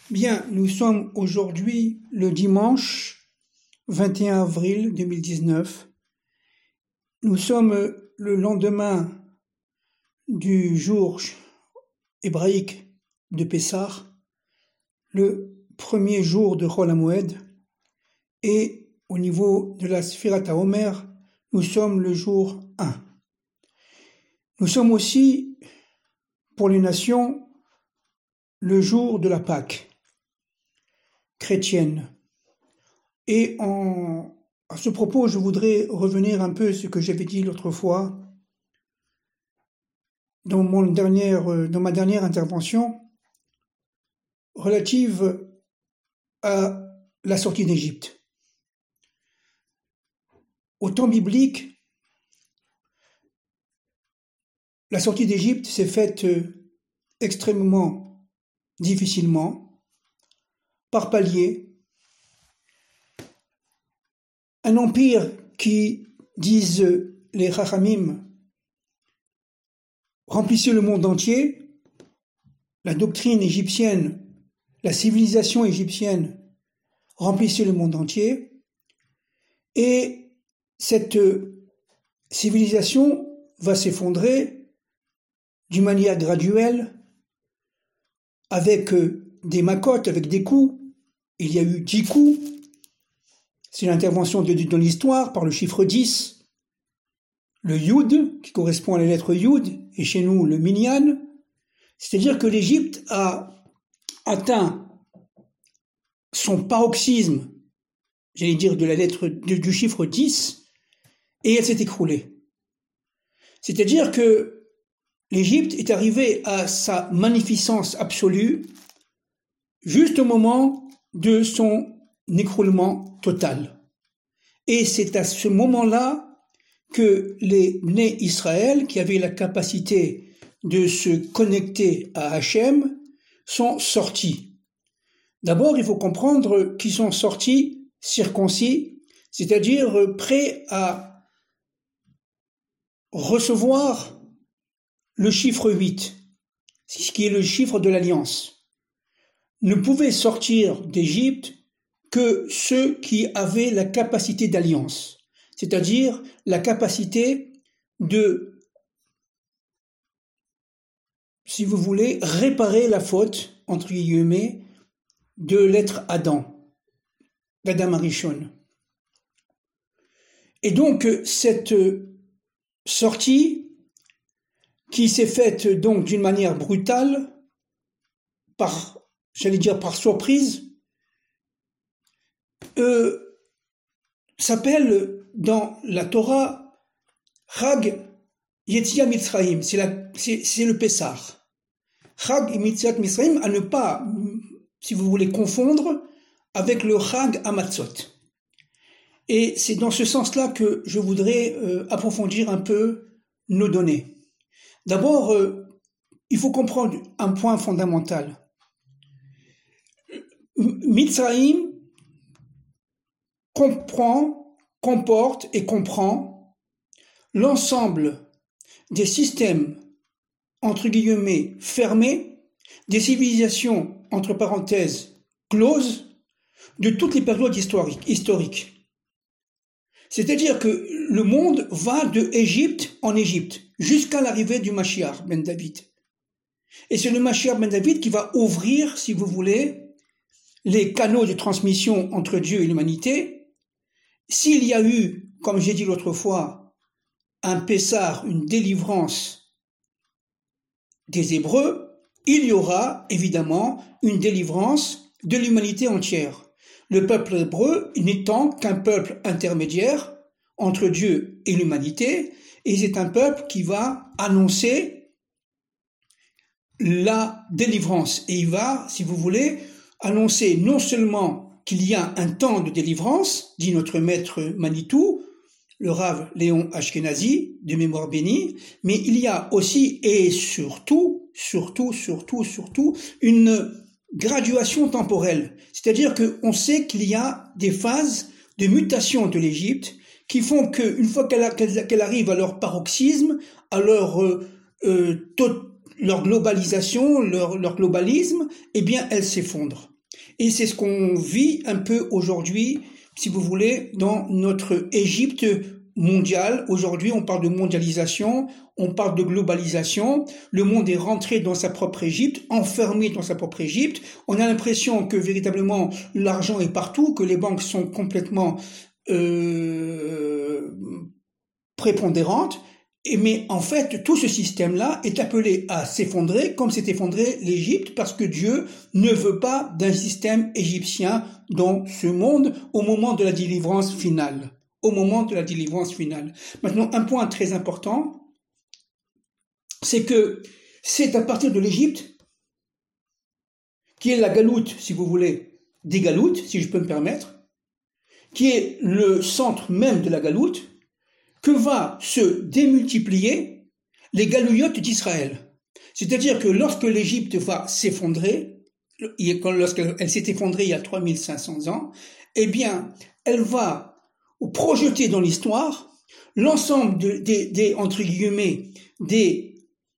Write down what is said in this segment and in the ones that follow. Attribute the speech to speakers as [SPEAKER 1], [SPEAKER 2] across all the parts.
[SPEAKER 1] Bien, nous sommes aujourd'hui le dimanche 21 avril 2019. Nous sommes le lendemain du jour hébraïque de Pessah, le premier jour de Chol HaMoed, et au niveau de la Sfirat HaOmer, nous sommes le jour 1. Nous sommes aussi, pour les nations, le jour de la Pâque chrétienne. Et à ce propos, je voudrais revenir un peu sur ce que j'avais dit l'autre fois dans ma dernière intervention relative à la sortie d'Égypte. Au temps biblique, la sortie d'Égypte s'est faite extrêmement difficilement, par paliers. Un empire qui, disent les Chachamim, remplissait le monde entier. La doctrine égyptienne, la civilisation égyptienne remplissait le monde entier. Et cette civilisation va s'effondrer d'une manière graduelle avec des macotes, avec des coups. Il y a eu 10 coups. C'est l'intervention de Dieu dans l'histoire par le chiffre 10. Le Yud, qui correspond à la lettre Yud, et chez nous le Minyan. C'est-à-dire que l'Égypte a atteint son paroxysme, j'allais dire de la lettre du chiffre 10, et elle s'est écroulée. C'est-à-dire que l'Égypte est arrivée à sa magnificence absolue juste au moment de son écroulement total. Et c'est à ce moment-là que les Bnei Israël, qui avaient la capacité de se connecter à Hachem, sont sortis. D'abord, il faut comprendre qu'ils sont sortis circoncis, c'est-à-dire prêts à recevoir le chiffre 8, ce qui est le chiffre de l'alliance. Ne pouvaient sortir d'Égypte que ceux qui avaient la capacité d'alliance, c'est-à-dire la capacité de, si vous voulez, réparer la faute, entre guillemets, de l'être Adam, d'Adam Arishon. Et donc, cette sortie, qui s'est faite donc d'une manière brutale, par surprise, s'appelle dans la Torah Chag Yetziat Mitzrayim, c'est le Pessah. Chag Yetziat Mitzrayim, à ne pas, si vous voulez, confondre avec le Chag Hamatzot. Et c'est dans ce sens-là que je voudrais approfondir un peu nos données. D'abord, il faut comprendre un point fondamental. Mitzrayim comporte et comprend l'ensemble des systèmes, entre guillemets, fermés, des civilisations, entre parenthèses, closes, de toutes les périodes historiques. C'est-à-dire que le monde va de Égypte en Égypte, jusqu'à l'arrivée du Mashiach ben David. Et c'est le Mashiach ben David qui va ouvrir, si vous voulez, les canaux de transmission entre Dieu et l'humanité. S'il y a eu, comme j'ai dit l'autre fois, un Pessah, une délivrance des Hébreux, il y aura évidemment une délivrance de l'humanité entière. Le peuple hébreu n'étant qu'un peuple intermédiaire entre Dieu et l'humanité, et c'est un peuple qui va annoncer la délivrance. Et il va, si vous voulez, annoncer non seulement qu'il y a un temps de délivrance, dit notre maître Manitou, le Rav Léon Ashkenazi, de mémoire bénie, mais il y a aussi et surtout, une graduation temporelle. C'est-à-dire qu'on sait qu'il y a des phases de mutation de l'Égypte qui font qu'une fois qu'elle arrive à leur paroxysme, à leur globalisation, leur globalisme, eh bien, elle s'effondre. Et c'est ce qu'on vit un peu aujourd'hui, si vous voulez, dans notre Égypte mondiale. Aujourd'hui, on parle de mondialisation, on parle de globalisation. Le monde est rentré dans sa propre Égypte, enfermé dans sa propre Égypte. On a l'impression que véritablement l'argent est partout, que les banques sont complètement prépondérantes. Mais en fait, tout ce système-là est appelé à s'effondrer comme s'est effondré l'Égypte parce que Dieu ne veut pas d'un système égyptien dans ce monde au moment de la délivrance finale. Au moment de la délivrance finale. Maintenant, un point très important, c'est que c'est à partir de l'Égypte, qui est la galoute, si vous voulez, des galoutes, si je peux me permettre, qui est le centre même de la galoute, que va se démultiplier les galouillottes d'Israël. C'est-à-dire que lorsque l'Égypte va s'effondrer, lorsqu'elle s'est effondrée il y a 3500 ans, eh bien, elle va projeter dans l'histoire l'ensemble entre guillemets, des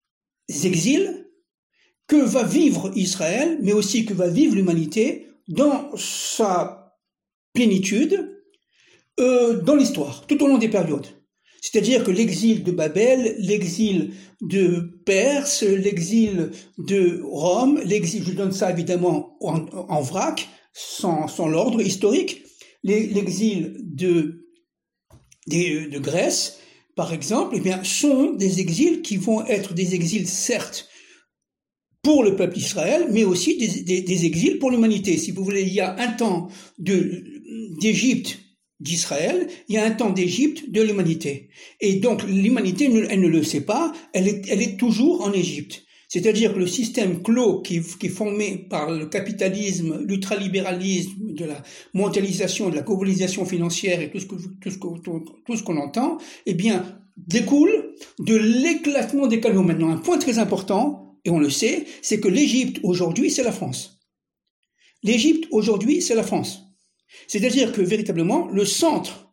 [SPEAKER 1] exils que va vivre Israël, mais aussi que va vivre l'humanité dans sa plénitude dans l'histoire, tout au long des périodes. C'est-à-dire que l'exil de Babel, l'exil de Perse, l'exil de Rome, l'exil, je donne ça évidemment en vrac, sans l'ordre historique, l'exil de Grèce, par exemple, eh bien, sont des exils qui vont être des exils, certes, pour le peuple d'Israël, mais aussi des exils pour l'humanité. Si vous voulez, il y a un temps d'Égypte, d'Israël, il y a un temps d'Égypte de l'humanité. Et donc, l'humanité, elle ne le sait pas, elle est toujours en Égypte. C'est-à-dire que le système clos qui est formé par le capitalisme, l'ultralibéralisme, de la mondialisation, de la globalisation financière et tout ce qu'on entend, eh bien, découle de l'éclatement des canaux. Maintenant, un point très important, et on le sait, c'est que l'Égypte aujourd'hui, c'est la France. L'Égypte aujourd'hui, c'est la France. C'est-à-dire que véritablement, le centre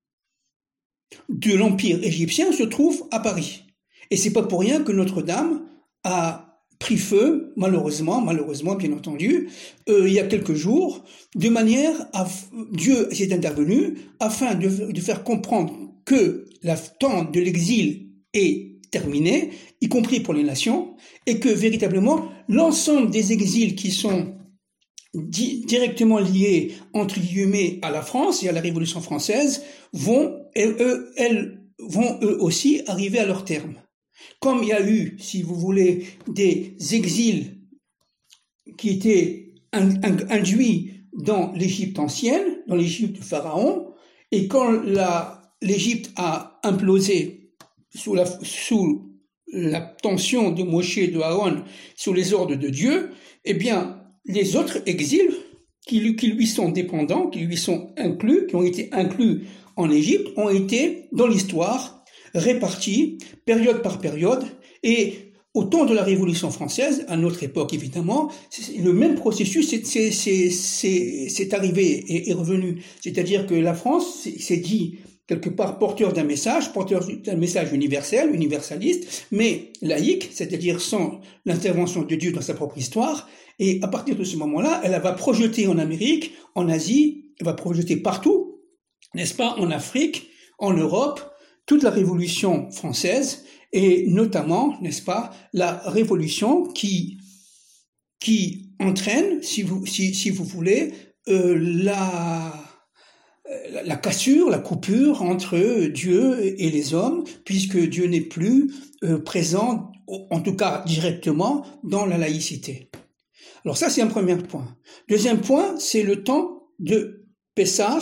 [SPEAKER 1] de l'empire égyptien se trouve à Paris. Et c'est pas pour rien que Notre-Dame a pris feu, malheureusement, bien entendu, il y a quelques jours, de manière à Dieu s'est intervenu afin de faire comprendre que le temps de l'exil est terminé, y compris pour les nations, et que véritablement l'ensemble des exils qui sont directement liés, entre guillemets, à la France et à la Révolution française, vont eux aussi arriver à leur terme. Comme il y a eu, si vous voulez, des exils qui étaient induits dans l'Égypte ancienne, dans l'Égypte de Pharaon, et quand l'Égypte a implosé sous la tension de Moshe et de Aaron, sous les ordres de Dieu, eh bien, les autres exils qui lui sont dépendants, qui lui sont inclus, qui ont été inclus en Égypte, ont été, dans l'histoire, répartis, période par période, et au temps de la Révolution française, à notre époque évidemment, le même processus c'est arrivé et est revenu. C'est-à-dire que la France s'est dit quelque part porteur d'un message universel, universaliste, mais laïque, c'est-à-dire sans l'intervention de Dieu dans sa propre histoire. Et à partir de ce moment-là, elle va projeter en Amérique, en Asie, elle va projeter partout, n'est-ce pas, en Afrique, en Europe, toute la Révolution française, et notamment, n'est-ce pas, la Révolution qui entraîne, si vous voulez, la cassure, la coupure entre Dieu et les hommes, puisque Dieu n'est plus présent, en tout cas directement, dans la laïcité. Alors ça, c'est un premier point. Deuxième point, c'est le temps de Pessah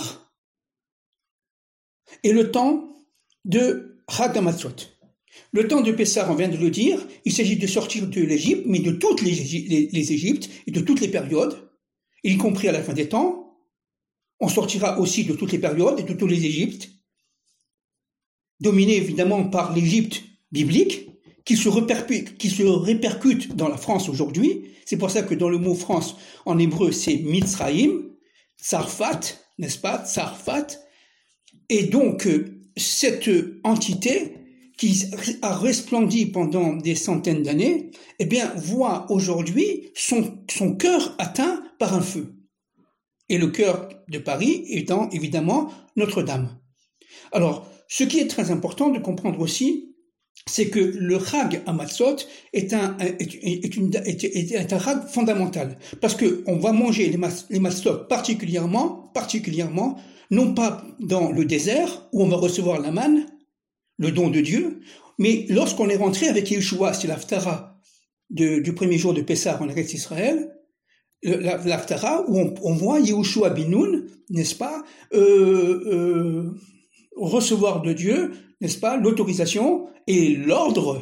[SPEAKER 1] et le temps de Chag HaMatzot. Le temps de Pessah, on vient de le dire, il s'agit de sortir de l'Égypte, mais de toutes les Égyptes et de toutes les périodes, y compris à la fin des temps. On sortira aussi de toutes les périodes et de tous les Égyptes, dominés évidemment par l'Égypte biblique, qui se répercute dans la France aujourd'hui. C'est pour ça que dans le mot France, en hébreu, c'est Mitzraïm, Tsarfat, n'est-ce pas, Tsarfat. Et donc, cette entité qui a resplendi pendant des centaines d'années, eh bien, voit aujourd'hui son cœur atteint par un feu. Et le cœur de Paris étant évidemment Notre-Dame. Alors, ce qui est très important de comprendre aussi, c'est que le Chag Hamatzot est un Chag fondamental. Parce qu'on va manger les matzot particulièrement, non pas dans le désert, où on va recevoir la manne, le don de Dieu, mais lorsqu'on est rentré avec Yeshua, c'est l'Haftara du premier jour de Pessah en Eretz Israël, l'Haftara où on voit Yehoshua bin Nun, n'est-ce pas, recevoir de Dieu, n'est-ce pas, l'autorisation et l'ordre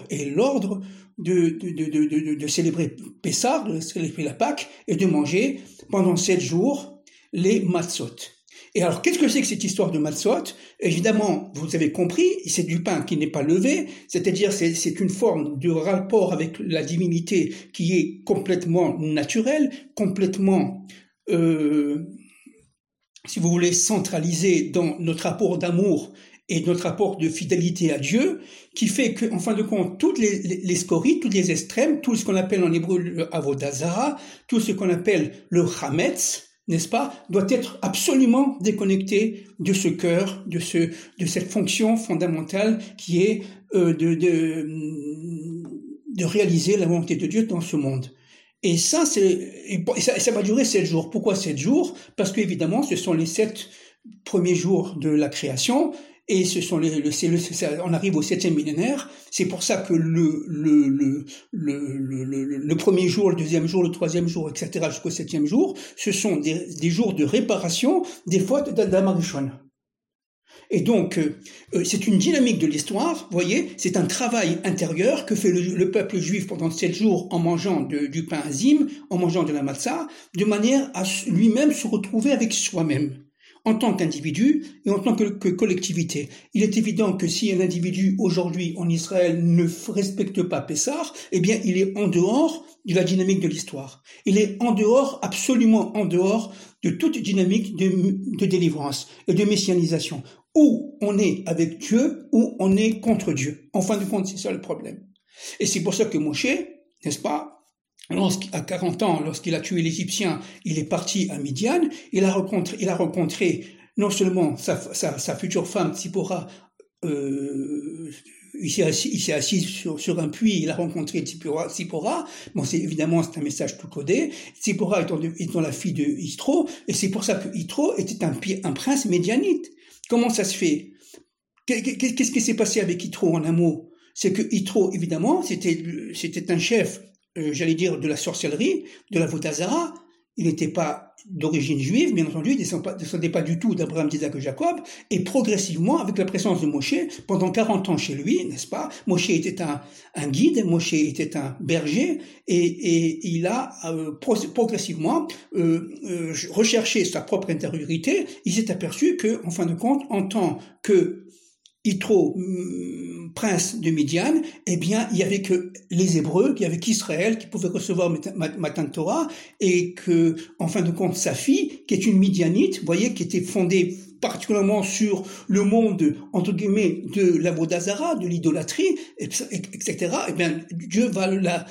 [SPEAKER 1] de célébrer Pessah, de célébrer la Pâque et de manger pendant 7 jours les matzot. Et alors, qu'est-ce que c'est que cette histoire de matzot? Évidemment, vous avez compris, c'est du pain qui n'est pas levé, c'est-à-dire c'est une forme de rapport avec la divinité qui est complètement naturelle, complètement, si vous voulez, centralisée dans notre rapport d'amour et notre rapport de fidélité à Dieu, qui fait qu'en fin de compte, toutes les scories, toutes les extrêmes, tout ce qu'on appelle en hébreu le avodah zara, tout ce qu'on appelle le chametz, n'est-ce pas, doit être absolument déconnecté de ce cœur, de cette fonction fondamentale qui est de réaliser la volonté de Dieu dans ce monde. Et ça, ça va durer 7 jours. Pourquoi 7 jours? Parce qu'évidemment, ce sont les 7 premiers jours de la création, et ce sont on arrive au 7e millénaire. C'est pour ça que le premier jour, le deuxième jour, le troisième jour, etc., jusqu'au 7e jour, ce sont des jours de réparation des fautes d'Adam Arishon. Et donc, c'est une dynamique de l'histoire, vous voyez, c'est un travail intérieur que fait le peuple juif pendant 7 jours en mangeant du pain azim, en mangeant de la matzah, de manière à lui-même se retrouver avec soi-même, en tant qu'individu et en tant que collectivité. Il est évident que si un individu aujourd'hui en Israël ne respecte pas Pessah, eh bien il est en dehors de la dynamique de l'histoire. Il est en dehors, absolument en dehors de toute dynamique de délivrance et de messianisation. Ou on est avec Dieu, ou on est contre Dieu. En fin de compte, c'est ça le problème. Et c'est pour ça que Moshe, n'est-ce pas, à 40 ans, lorsqu'il a tué l'Égyptien, il est parti à Midian, il a rencontré non seulement sa future femme, Tsipora, il s'est assis sur un puits, il a rencontré Tsipora. Bon, c'est un message tout codé. Tsipora étant la fille de Yitro, et c'est pour ça que Yitro était un prince médianite. Comment ça se fait? Qu'est-ce qui s'est passé avec Yitro en un mot? C'est que Yitro, évidemment, c'était un chef, j'allais dire, de la sorcellerie, de la avodah zara. Il n'était pas d'origine juive, bien entendu, il ne descendait pas du tout d'Abraham, d'Isaac et Jacob, et progressivement, avec la présence de Moshe, pendant 40 ans chez lui, n'est-ce pas, Moshe était un guide, Moshe était un berger, et il a progressivement recherché sa propre intériorité. Il s'est aperçu que, en fin de compte, en tant que Yitro, prince de Midian, eh bien, il y avait que les Hébreux, il y avait qu'Israël qui pouvait recevoir Matan Torah, et que, en fin de compte, sa fille, qui est une Midianite, vous voyez, qui était fondée particulièrement sur le monde, entre guillemets, de l'avodah zara, de l'idolâtrie, etc., eh bien, Dieu va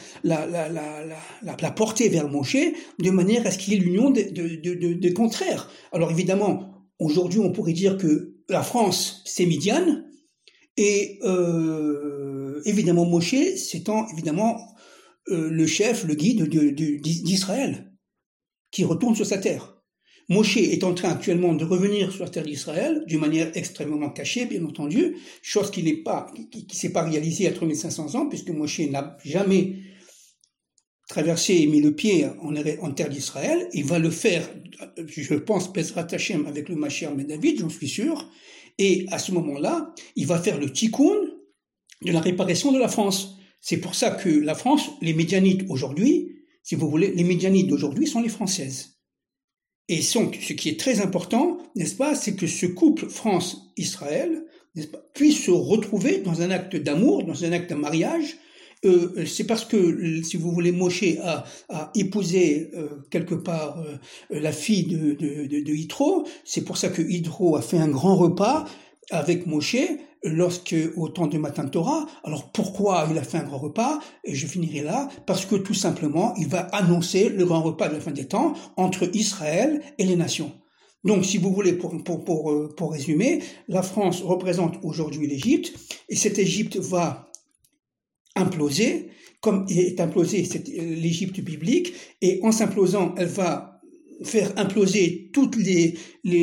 [SPEAKER 1] la porter vers Moshe, de manière à ce qu'il y ait l'union des contraires. Alors, évidemment, aujourd'hui, on pourrait dire que la France, c'est Midian, et évidemment Moshe, c'est évidemment le chef, le guide d'Israël, qui retourne sur sa terre. Moshe est en train actuellement de revenir sur la terre d'Israël, d'une manière extrêmement cachée, bien entendu, chose qui s'est pas réalisée à 3500 ans, puisque Moshe n'a jamais traversé et mis le pied en terre d'Israël. Il va le faire, je pense, Bezrat Hashem, avec le Mashiach ben David, j'en suis sûr. Et à ce moment-là, il va faire le tikkun de la réparation de la France. C'est pour ça que la France, les Médianites aujourd'hui, si vous voulez, les Médianites d'aujourd'hui sont les Françaises. Et ce qui est très important, n'est-ce pas, c'est que ce couple France-Israël, n'est-ce pas, puisse se retrouver dans un acte d'amour, dans un acte de mariage. C'est parce que, si vous voulez, Moshe a épousé quelque part la fille de Yitro. C'est pour ça que Yitro a fait un grand repas avec Moshe, au temps de Matan Torah. Alors pourquoi il a fait un grand repas? Et je finirai là, parce que tout simplement, il va annoncer le grand repas de la fin des temps entre Israël et les nations. Donc, si vous voulez, pour résumer, la France représente aujourd'hui l'Égypte, et cette Égypte va imploser, comme est implosée l'Égypte biblique, et en s'implosant, elle va faire imploser toutes les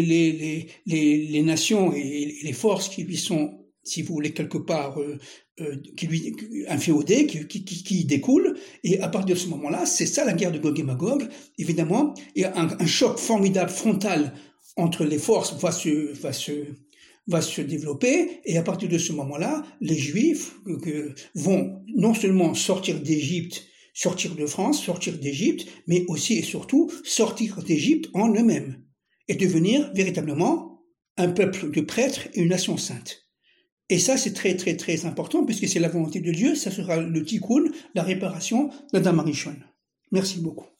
[SPEAKER 1] nations et les forces qui lui sont, si vous voulez, quelque part qui lui inféodées, qui découlent, et à partir de ce moment-là, c'est ça la guerre de Gog et Magog. Évidemment, il y a un choc formidable frontal entre les forces va se développer, et à partir de ce moment-là, les Juifs vont non seulement sortir d'Égypte, sortir de France, sortir d'Égypte, mais aussi et surtout sortir d'Égypte en eux-mêmes, et devenir véritablement un peuple de prêtres et une nation sainte. Et ça, c'est très très très important, puisque c'est la volonté de Dieu, ça sera le tikkun, la réparation d'Adam Arishon. Merci beaucoup.